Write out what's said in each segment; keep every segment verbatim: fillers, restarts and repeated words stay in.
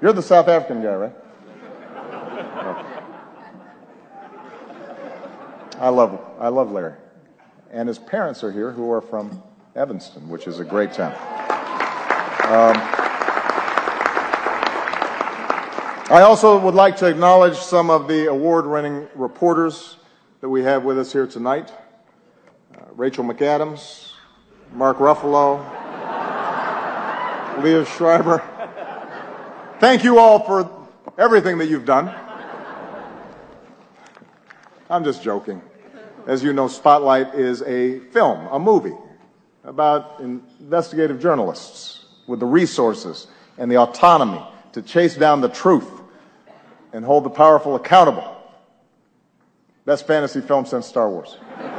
You're the South African guy, right? Okay. I love, I love Larry. And his parents are here, who are from Evanston, which is a great town. Um, I also would like to acknowledge some of the award-winning reporters that we have with us here tonight. Uh, Rachel McAdams, Mark Ruffalo, Leah Schreiber. Thank you all for everything that you've done. I'm just joking. As you know, Spotlight is a film, a movie, about investigative journalists with the resources and the autonomy to chase down the truth and hold the powerful accountable. Best fantasy film since Star Wars.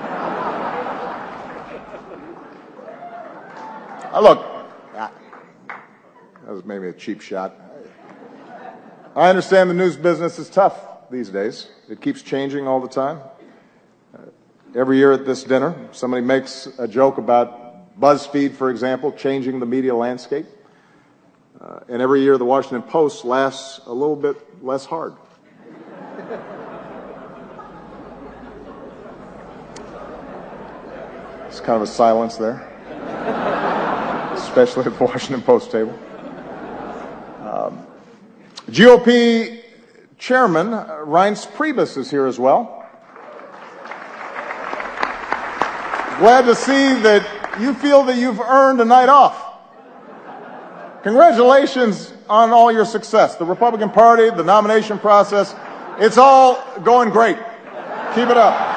uh, look, that was maybe a cheap shot. I understand the news business is tough these days. It keeps changing all the time. Uh, every year at this dinner, somebody makes a joke about BuzzFeed, for example, changing the media landscape. Uh, and every year the Washington Post laughs a little bit less hard. It's kind of a silence there, especially at the Washington Post table. Um, G O P Chairman Reince Priebus is here as well. Glad to see that you feel that you've earned a night off. Congratulations on all your success. The Republican Party, the nomination process, it's all going great. Keep it up.